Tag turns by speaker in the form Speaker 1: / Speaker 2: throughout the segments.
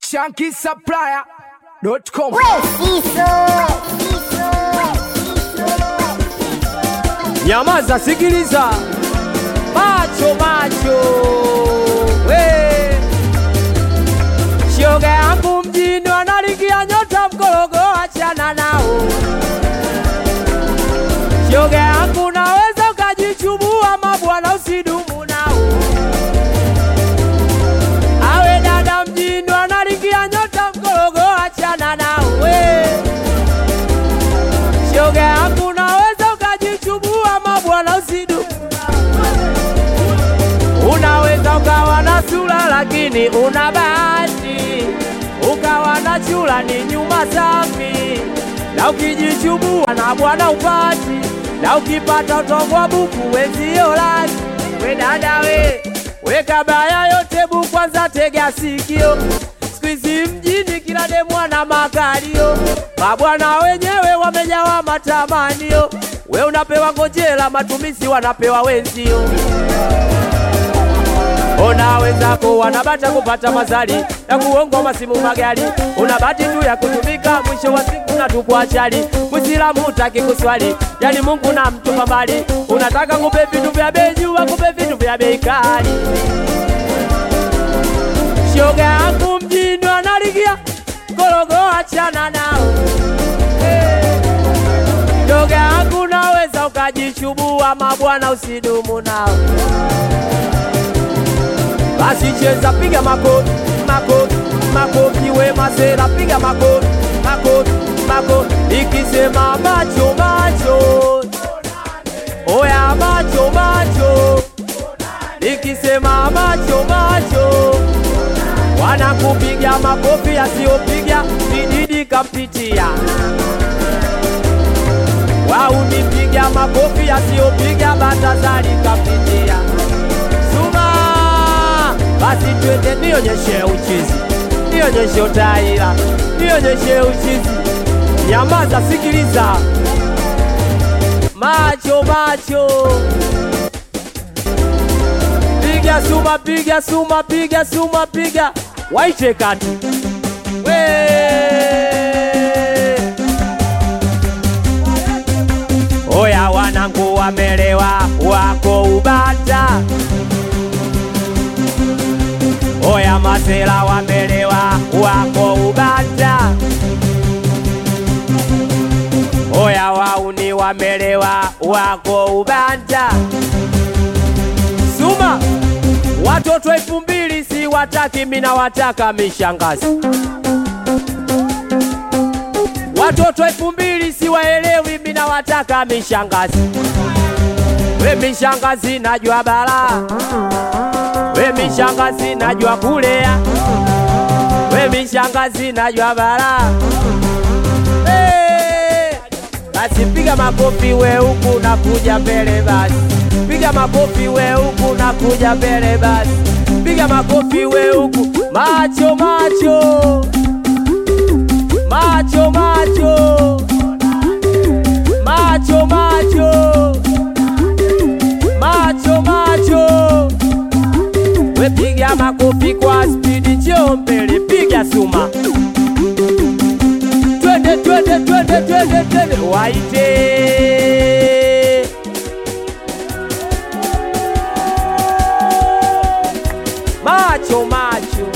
Speaker 1: ShankySupplier.com.
Speaker 2: Nyamaza, sikiliza. Macho shoga yangu mjini wanalikia nyota mkorogo, achana nao. Shoga yangu naweza ukajichubua mabwana, usidumu nao. Awe dada mjini wanalikia nyota mkorogo, achana nao. Shoga yangu naweza ukajichubua mabwana, usidumu. Unaweza ukawa na sura lakini una bahati, ukawa na chula ni nyuma safi, na ukijichubua na bwana upati, na ukipata utongwa buku wenzio laki. We dada we kabaya yote bu kwanza tega sikio, squeeze mjini kila demwa na makalio, mabwana wenyewe wamejawa matamanio. We unapewa ngojela, matumizi wanapewa wenzio. Ona wenzako wanabata kupata mazali na kuongo masimu magari, unabati tu ya kutumika, mwisho wa siku unatupwa achali. Muislamu hutaki kuswali, yani Mungu na mtupa mbali, unataka kupe vitu vya bei juu, kupe vitu vya bei kali. Shoga yangu mjini wanaligia korogo, achana nao. Shoga yangu naweza ukajichubua mabwana, usidumu nao. Basi cheza piga makofi, makofi, makofi we masela piga makofi, makofi, makofi. Nikisema macho macho, oya macho macho. Nikisema macho macho, wanakupiga makofi yasiyopiga Dididi kampitia. Wao nipiga makofi yasiyopiga Batazali kampitia. Basi twende nionyeshe uchizi, nionyeshe utaila, nionyeshe uchizi. Nyamaza, sikiliza. Macho macho, piga suma, piga suma, piga suma, piga waite kati. Oya wanangu wamelewa, wako ubata. Oya masela wamelewa, wako ubata. Oya wauni wamelewa, wako ubata. Suma, watoto 2000 si wataki, mina wataka mishangazi. Watoto 2000 si waelewi, mina wataka mishangazi. We mishangazi najua bala, we mishangazi najua kulea, we mishangazi najua bala. Basi piga makofi we huku na kuja mbele basi, piga makofi we huku na kuja mbele basi, piga makofi we huku. Macho macho, macho macho, macho macho, macho macho. We piga makofi kwa speed, njoo mbele, piga suma. Twende twende twende twende twende waite. Macho macho,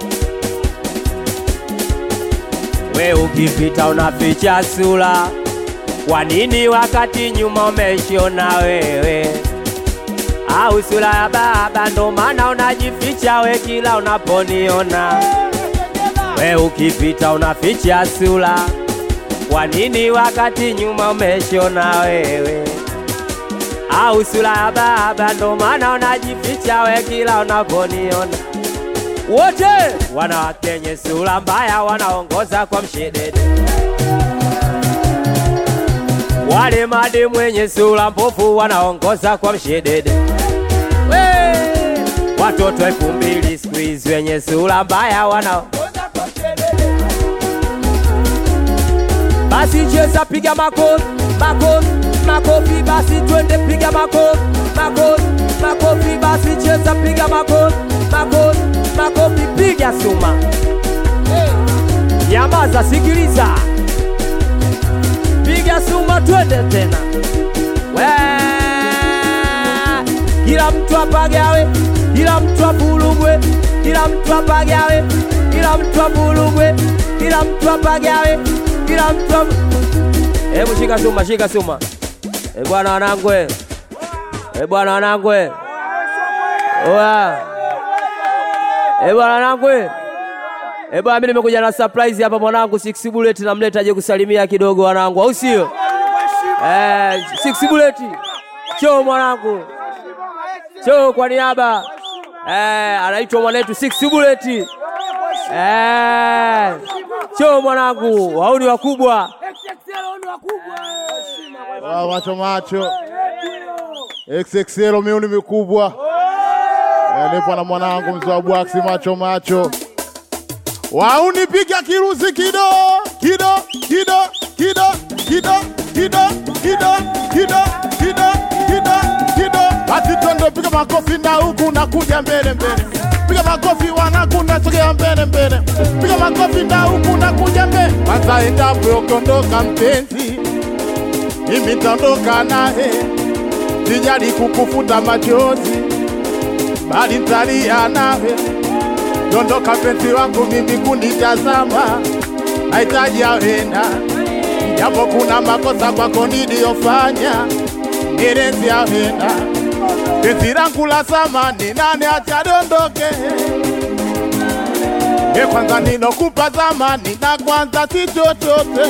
Speaker 2: we ukipita unaficha sura, kwa nini wakati nyuma umeshona wewe? Au sura ya baba ndo maana unajificha we kila unaponiona? We ukipita unaficha sura, kwa nini wakati nyuma umeshona wewe? Au sura ya baba ndo maana unajificha we kila unaponiona? Wote wanawakenye sura mbaya wanaongoza kwa mshedede, wale made mwenye sura mpofu wanaongoza kwa mshedede. Watoto 2000 squeeze wenye sura mbaya wanaongoza kwa mshedede. Basi cheza piga makofi, makofi, makofi. Basi twende piga makofi, makofi, makofi. Basi cheza piga makofi, makofi, makofi. Piga suma. nyamaza, sikiliza. Piga suma twende tena. Kila mtu apagawe, kila mtu apulugwe, kila mtu apagawe, kila mtu apulugwe, kila mtu apagawe, kila mtu. Hebu shika suma, shika suma. Bwana wanangu. Bwana wanangu. Oa. Bwana wanangu. Bwana mimi nimekuja na surprise hapa mwanangu Six Bullet, namleta aje kusalimia kidogo wanangu, au sio? Six Bullet. Choo mwanangu. Choo kwa niaba. Anaitwa mwanetu Six Bullet. Choo mwanangu, hao ni wakubwa.
Speaker 1: Macho macho. XXL miuni mikubwa. Nipo na mwanangu mzee wa Bwax macho macho. Unipiga kirusi kido, kido, kido, kido, kido, kido, kido, kido, kido, kido, kido. Basi twende piga makofi na huku na kuja mbele mbele. Piga makofi wanaku na sogea mbele mbele. Piga makofi na huku na kuja mbele. Kwanza endapo ukondoka mpenzi, mimi nitaondoka naye. Sijali kukufuta machozi, bali nitalia nawe. Dondoka penzi wangu mimi kunitazama, nahitaji aenda. Japo kuna makosa kwako niliyofanya, nirezi aenda. Penzi langu la zamani nani acha dondoke. Kwanza nilokupa zamani na kwanza si chochote.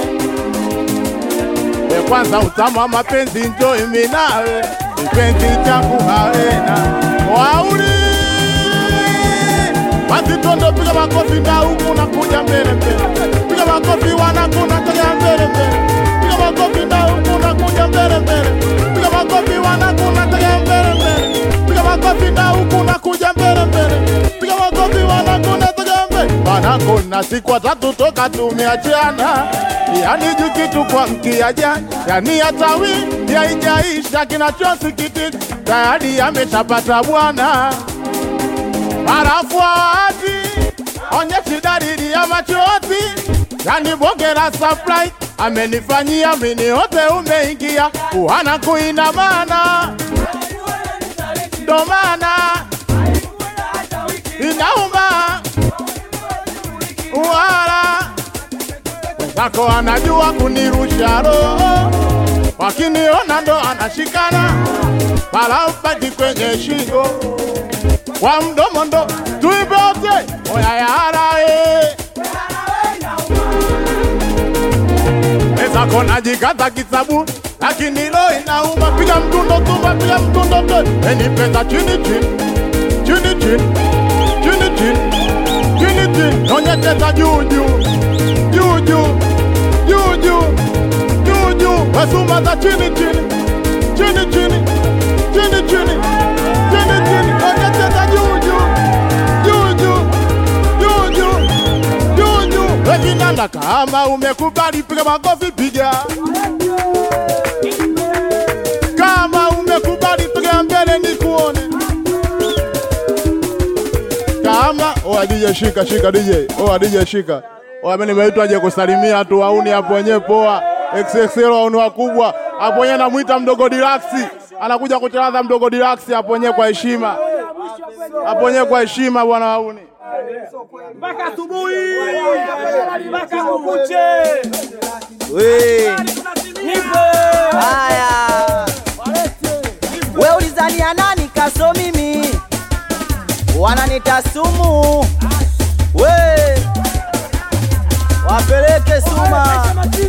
Speaker 1: Kwanza utama mapenzi enjoy mimi nawe, penzi changu haena. Wauli basi tondo piga makofi na huku na kuja mbele mbele. Piga makofi wanaku na kuja mbele mbele. Piga makofi na huku na kuja mbele mbele. Piga makofi wanaku na kuja mbele mbele. Piga makofi na huku na kuja mbele mbele. Piga makofi wanaku na kuja mbele. Wanaku na siku 3 toka tumeachana. Yani jukitu kwa mkia jana. Yani hatawi ya ijaisha kinachosikiti. Tayari ameshapata bwana. Marafuati onyeshi dalili ya machozi. Yani bonge la surprise amenifanyia mini hote umeingia. Uhana kuina mana domana inauma uwala. Wenzako anajua kunirusha roho, wakiniona ndo anashikana pala upati kwenye shingo. Kwa mdomo ndo tuibe wote oya yara Wenzako najikaza kisabu lakini lo inauma. Piga mtundo tumba, piga mtundo to. Nipenda chini chini, chini chini, chini chini, chini chini. Nonyeteza juu juu, juu juu, juu juu, juu juu. Wesuma za chini chini, chini chini, chini chini, chini chini. Nonyeteza juu juu, juu juu, juu juu, juu juu. Wekinanda kama umekubali piga makofi piga. Kama umekubali piga mbele nikuone. Kama oa DJ shika shika DJ. Oa DJ shika. Oa mimi nimeitwa aje kusalimia tu wauni hapo wenyewe poa. XXL wauni wakubwa. Hapo wenyewe namuita mdogo Deluxe. Anakuja kucharaza mdogo Deluxe hapo wenyewe kwa heshima. Hapo wenyewe kwa heshima bwana wauni.
Speaker 3: Mpaka asubuhi. Mpaka kukuche.
Speaker 2: Wewe.
Speaker 3: Nipo.
Speaker 2: Haya.
Speaker 4: Wewe ulizania nani kaso mimi? Wananita sumu. We. Wapeleke suma.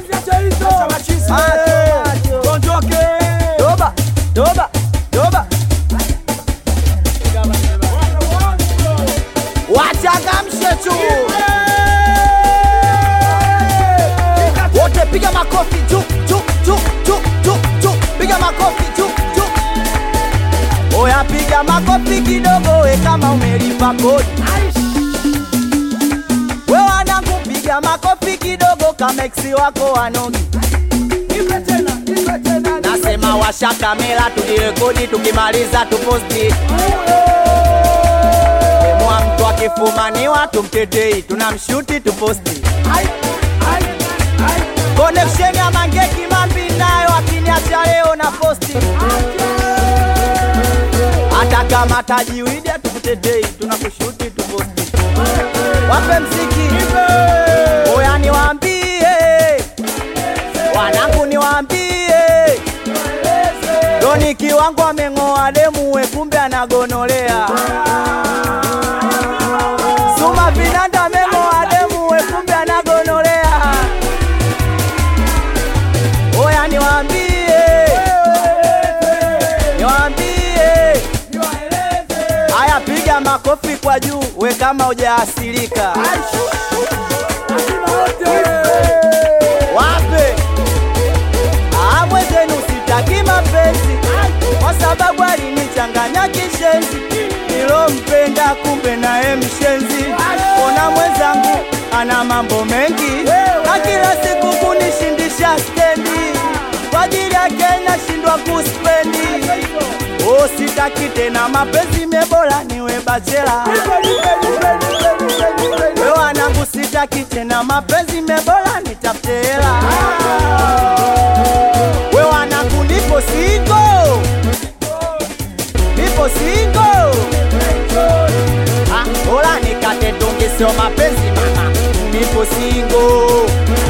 Speaker 3: Tonjoke.
Speaker 4: Toba, toba, toba. Wachangamshe tu. Wote piga makofi tu, tu, tu, tu, tu, tu. Piga makofi tu, tu. Oya piga makofi kidogo we kama umelipa kodi. We wanangu piga makofi kidogo kama eksi wako wanogi. Nasema washa kamera tujirekodi tukimaliza tuposti. Mwa mtu akifumaniwa tumtetei tunamshuti tuposti. Connection ya Mangeki Mambi nayo akiniacha leo na posti. Hata kama tajiwidi tukutetei, tunakushuti tuposti. Wape mziki. Oya niwaambie. Wanangu niwaambie. Doni kiwango ameng'oa demu we kumbe anagonolea. Suma Vinanda ameng'oa demu we kumbe anagonolea. Oya niwaambie. Niwaambie. Haya piga makofi kwa juu we kama hujaasilika. Wape. Mwenzenu sitaki mapenzi kwa sababu alinichanganya kishenzi. Nilompenda kumbe naye mshenzi. Ona mwenzangu ana mambo mengi na kila siku kunishindisha stendi. Kwa ajili yake nashindwa kuspendi. Sitaki tena mapenzi mebola niwe bachela. We wanangu sitaki tena mapenzi mebola nitafute hela. We wanangu nipo single. Nipo single. Ola nikate tungi sio mapenzi mama. Nipo single.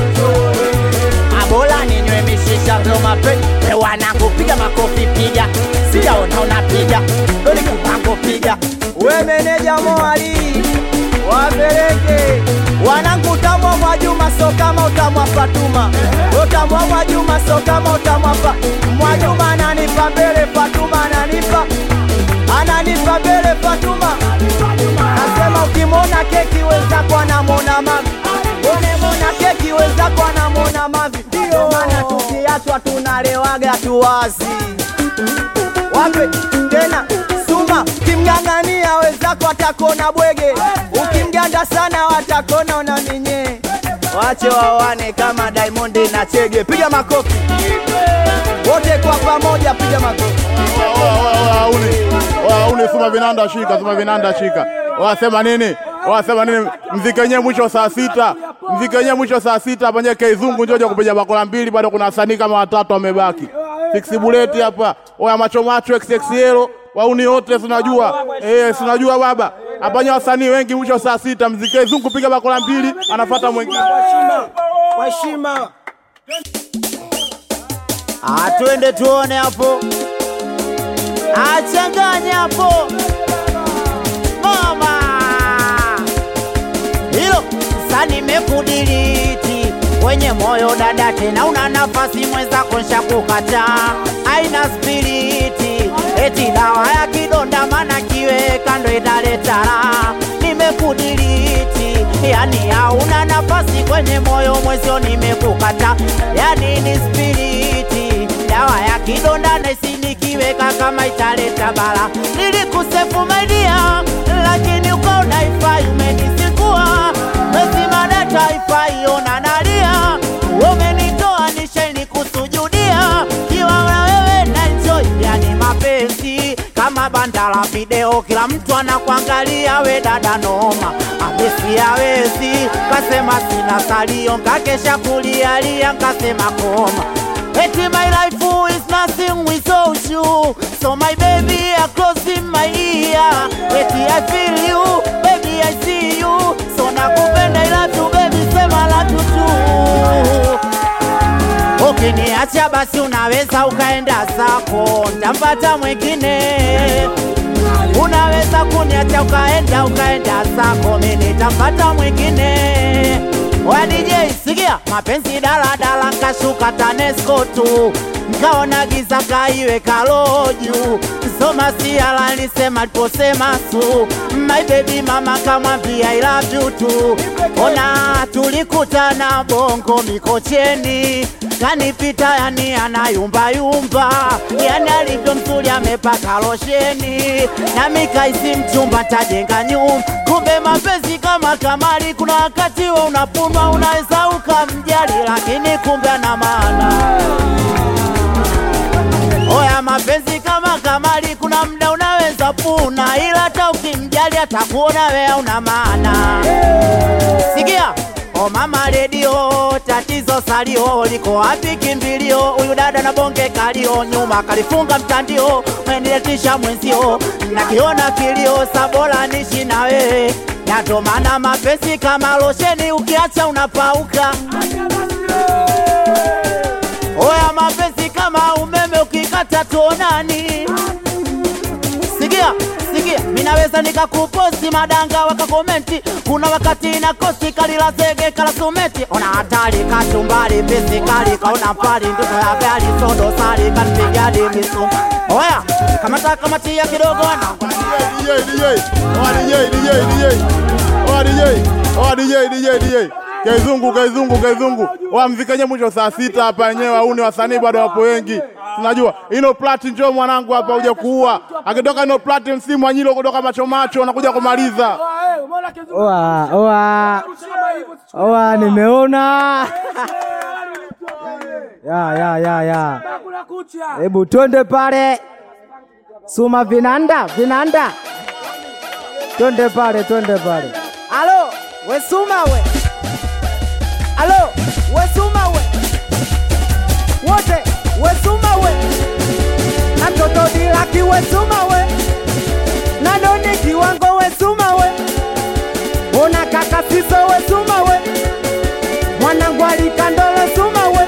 Speaker 4: Abola ninywe mishisha sio mapenzi. We wanangu piga makofi piga. Sijaona unapiga. Doni kiwango piga. We meneja Moali. Wapeleke. Wanangu utamwa Mwajuma so kama utamwa Fatuma. Utamwa Mwajuma so kama utamwa Mwajuma ananipa mbele Fatuma ananipa. Ananipa mbele Fatuma. Nasema ukimona keki wenzako anamona mavi. Ukimona keki wenzako anamona mavi. Ndio maana tukiachwa tunalewaga tuwazi. Wape tena Suma kimngangania wenzako watakona bwege. Ukimganda sana watakona unaminye. Wache wawane kama Diamond na Chege. Piga makofi wote kwa pamoja, piga makofi.
Speaker 1: Wauni Suma Vinanda shika, Suma Vinanda shika. Wasema nini? Wasema nini? Mziki wenyewe mwisho saa 6. Mziki wenyewe mwisho saa 6 hapa nje Kizungu njoja kupiga bakola mbili bado kuna wasanii kama 3 wamebaki. Six bullet hapa. Oya macho macho XXL. Wauni wote tunajua. Tunajua baba. Hapa nyo wasanii wengi mwisho saa 6 mziki Kizungu piga bakola mbili anafuata mwingine.
Speaker 3: Waheshima.
Speaker 4: Twende tuone hapo. Achanganya hapo. Mama. Hilo sasa nimekudiliti kwenye moyo dada, tena una nafasi mwenzako nishakukataa. Haina spiriti eti dawa ya kidonda maana kiweka ndo italeta raha. Nimekudiliti yani hauna nafasi kwenye moyo mwezio nimekukataa. Yani ni spiriti dawa ya kidonda na isinikiweka kama italeta bala. Nilikusefu my dear lakini uko unaifai umenisikua. Mesima data haifai ona nalia. Umenitoa nisheni kusujudia. Kiwa na wewe na enjoy yani mapenzi kama banda la video kila mtu anakuangalia we dada noma. Amesi hawezi kasema sina salio nkakesha kulialia nkasema koma. Eti my life is nothing without you. So my baby are close in my ear. Eti I feel you, baby I see you. So nakupenda I love you baby sema la tutu. Ukiniacha basi unaweza ukaenda zako. Nitampata mwingine. Unaweza kuniacha ukaenda zako. Mimi nitampata mwingine. Oya DJ sikia mapenzi dala dala nkashuka TANESCO tu. Nkaona giza kaiwe kaloju. Soma siala nisema liposema su. My baby mama kamwambia I love you too. Ona tulikutana Bongo Mikocheni. Kanipita yani anayumba yumba. Yani alivyo mzuri amepaka losheni. Na mikaisi mchumba tajenga nyumba. Kumbe mapenzi kama kamari kuna wakati we unapunwa unaweza ukamjali lakini kumbe ana maana. Oya mapenzi kama kamari kuna muda unaweza puna ila hata ukimjali atakuona wewe una maana. Sikia O mama redio, tatizo salio, liko wapi kimbilio? Huyu dada na bonge kalio, nyuma kalifunga mtandio, meniletisha mwenzio, nakiona kilio, sabola nishi na wewe. Natomana mapesi kama losheni, ukiacha unapauka. Oya mapesi kama umeme, ukikata tuonani. Sikia, minaweza nikakuposti madanga wakakomenti. Kuna wakati inakosi kalila zege kala sumeti. Ona hatari kachumbari pesi kali kaona pali. Nduko ya gari sodo sari kanipigadi misum. Oya, kamatia kidogo wana.
Speaker 1: DJ. Kaizungu. Wamzikenye mwisho saa 6 hapa yenyewe, wauni wasanii bado wapo wengi. Tunajua ino plati njoo mwanangu hapa uje kuua. Akitoka ino plati msimu Wanyilo kutoka macho anakuja kumaliza.
Speaker 2: Oa nimeona. Ya. Hebu twende pale. Suma vinanda. Twende pale. Alo, we Suma we. Alo, we Suma we. Wote, we Suma we. Na toto dilaki we Suma we. Na doni kiwango we Suma we. Ona kaka siso we Suma we. Mwanangu alikandolo Suma we.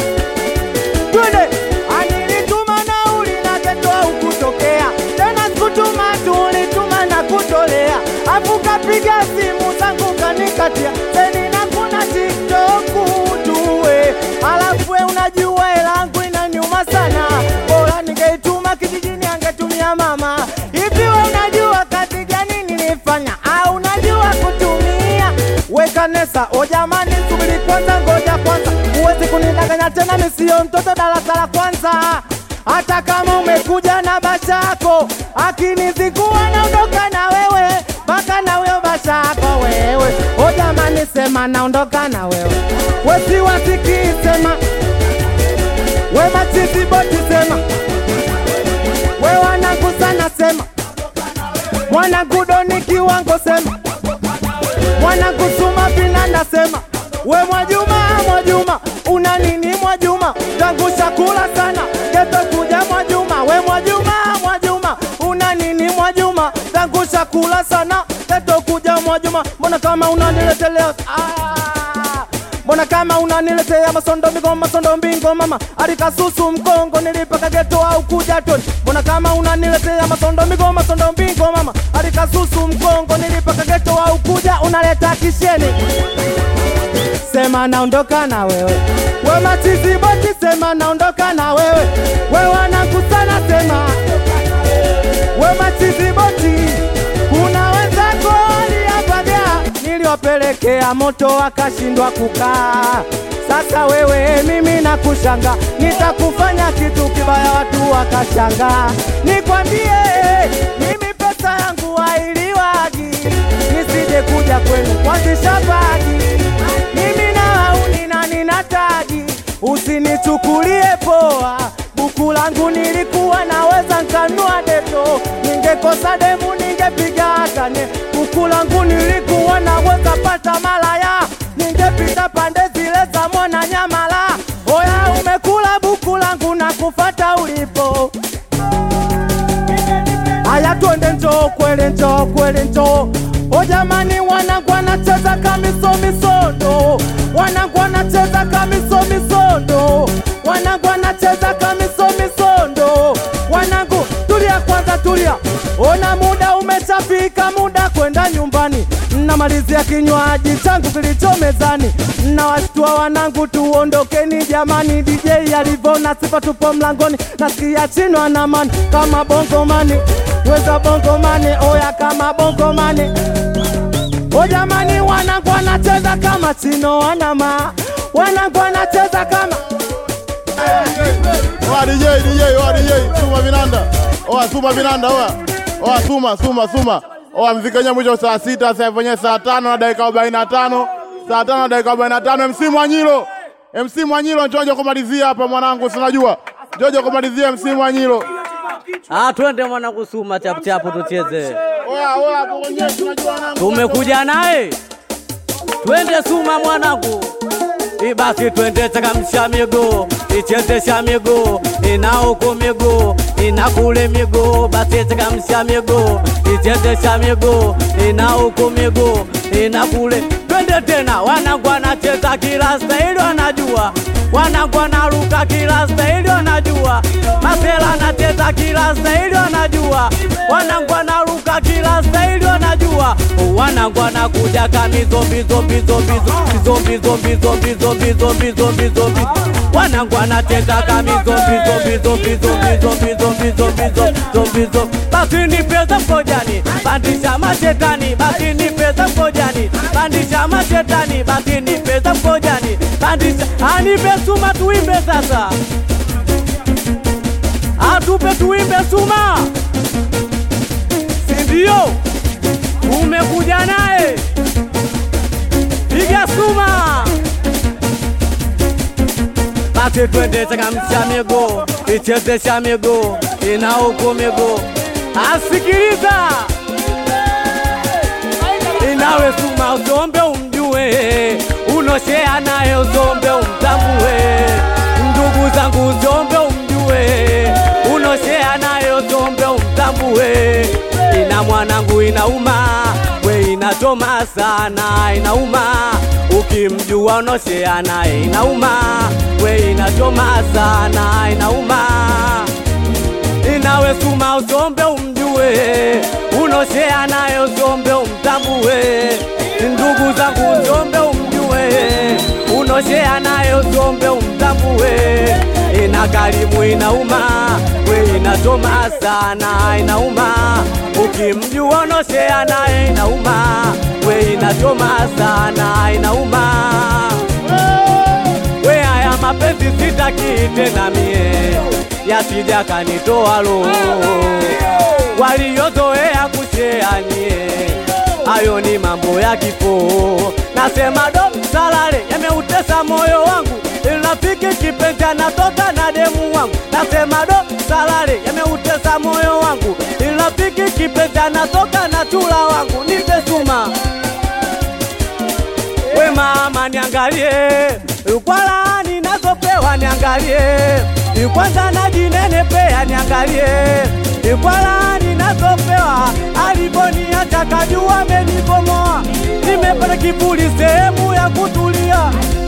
Speaker 2: Twende, anilituma na ulinaketoa ukutokea. Tena sikutuma tulituma na kutolea. Afu kapiga simu zangu kanikatia. Seni na kuna TikTok tuwe. Alafu we unajua elangu inaniuma sana. Bora ningeituma kijijini angetumia mama. Hivi we unajua kazi gani nilifanya? Au unajua kutumia? Weka nesa, o jamani subiri kwanza ngoja kwanza. Uwezi kunidanganya tena mimi sio mtoto darasa la kwanza. Hata kama umekuja na bashako, akinizikuwa naondoka na wewe. Baka na wewe bashako wewe. O jamani sema naondoka na wewe. Wesi wasiki sema. We machizi boti sema. We wanangu sana sema. Mwanangu doni kiwango sema. Mwanangu Suma vinanda sema. We Mwajuma, una nini Mwajuma? Tangu shakula sana, geto kuja Mwajuma. We Mwajuma, una nini Mwajuma? Tangu shakula sana, geto kuja Mwajuma. Mbona kama unaniletelea Mbona kama unaniletea masondo mbingo mama. Alikasusu mkongo nilipaka geto au kuja toni. Mbona kama unaniletea masondo mbingo mama. Alikasusu mkongo nilipaka geto au kuja unaleta kisheni. Sema naondoka na wewe. We machizi boti sema naondoka na wewe. We wanakusana sema. We machizi boti. Kuna wenzako waliapaga. Niliwapelekea moto wakashindwa kukaa. Sasa wewe mimi nakushanga. Nitakufanya kitu kibaya watu wakashanga. Nikwambie mimi pesa yangu hailiwagi. Nisije kuja kwenu kuanzisha bagi. Mimi na hauni na ninatagi. Usinichukulie poa. Buku langu nilikuwa naweza nkanua deto. Ningekosa demu ningepiga hatane. Buku langu nilikuwa naweza pata malaya. Ningepita pande zile za Mwana Nyamala. Oya umekula buku langu na kufata ulipo. Aya twende njoo kweli njoo. O jamani wanangu wanacheza kamisondo. Wanangu wanacheza kamisondo. Wanangu wanacheza kamisondo. Wanangu tulia kwanza tulia. Ona muda umechafika, muda kwenda nyumbani. Namalizia kinywaji changu kilicho mezani. Nawashtua wanangu tuondokeni jamani. DJ alivona sifa tupo mlangoni. Nasikia chino na mani kama bongomani. Weza bongomani, oya kama bongomani. O jamani wanangu wanacheza kama chino wanama. Wanangu wanacheza kama
Speaker 1: DJ Suma vinanda. Suma vinanda Suma. Mzikenya mwisho saa 6 sasa hivi saa 5 na dakika 45. Saa 5 na dakika 45 MC Mwanyilo njojo kumalizia hapa mwanangu sinajua. Njojo kumalizia MC Mwanyilo.
Speaker 2: Twende mwanangu Suma chapu tucheze.
Speaker 1: Oya tunajua wanangu.
Speaker 2: Tumekuja naye. twende Suma mwanangu, ibaki twende changamsha miguu, ichezesha miguu, ina huku miguu, ina kule miguu, basi changamsha miguu, ichezesha miguu, ina huku miguu, ina kule. Twende tena, wanangu wanacheza kila staili wanajua, wanangu wanaruka kila staili wanajua, Masela anacheza kila staili wanajua, wanangu wanaruka kila staili wanajua, wanangu wanakuja kamizo bizo bizo bizo bizo bizo bizo bizo bizo bizo bizo, wanangu wanacheza kamizo bizo bizo bizo bizo bizo bizo bizo bizo. Basi ni pesa mkojani, pandisha mashetani, basi ni pesa mkojani, pandisha mashetani, basi ni pesa mkojani, pandisha. Anipe Suma tuimbe sasa, atupe tuimbe Suma, sindio? Umekuja naye, piga Suma. Basi twende changamsha miguu, ichezesha miguu, ina huku miguu. Asikiliza, inawe Suma usombe umjue, unoshea naye usombe umtambue, ndugu zangu usombe umjue, unoshea naye usombe umtambue. Ina mwanangu inauma, we inachoma sana, inauma, ukimjua unoshea naye inauma, we inachoma sana, inauma. Inawe Suma usombe umjue, unoshea naye usombe umtambue, ndugu zangu usombe umjue, unoshea naye usombe umtambue. Ina karimu inauma, we inachoma sana, inauma, ukimjua unoshea naye inauma, we inachoma sana, inauma. We haya mapenzi sitaki tena mie, yasija kanitoa roho, waliozoea kushea nye, ayo ni mambo ya kifo. Nasema do salale yameutesa moyo wangu, rafiki kipenzi anatoka na demu wangu. Nasema do salale yameutesa moyo wangu, rafiki kipenzi anatoka na chula wangu. Nipe Suma, we mama niangalie, ukwala ninazopewa niangalie, kwanza najinenepea niangalie, ukwala ninazopewa, aliponiacha kajua amenibomoa, nimepata kivuli sehemu ya kutulia.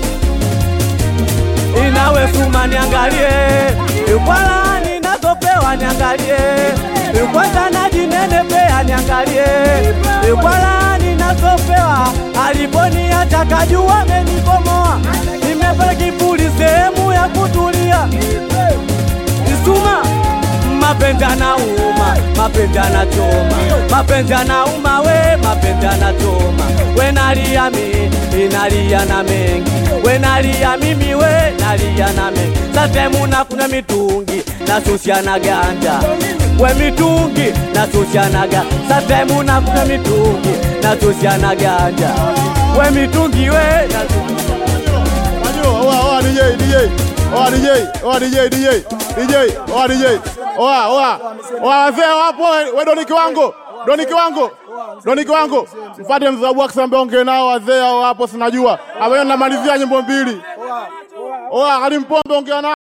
Speaker 2: Inawe Suma niangalie, ukwala ninazopewa niangalie, kwanza najinenepea niangalie, ukwala ninazopewa, aliponiacha kajua amenibomoa, nimepata kivuli sehemu ya kutulia. Suma, mapenzi yanauma, mapenzi yanachoma, mapenzi yanauma we, mapenzi yanachoma. We nalia mimi, nalia na mengi, we nalia mimi, we nalia na mengi. Sasa muna kuna mitungi, nasusia na ganja, we mitungi, nasusia na ganja. Sasa muna kuna mitungi, nasusia na ganja, we mitungi, we nasusia.
Speaker 1: Oa DJ, wazee wapo, we doni kiwango, mfate mzabu wa kisambe onge nao wazee wapo sinajua, abayo namalizia nyimbo mbili. Oa, Alimpombe ongea nao.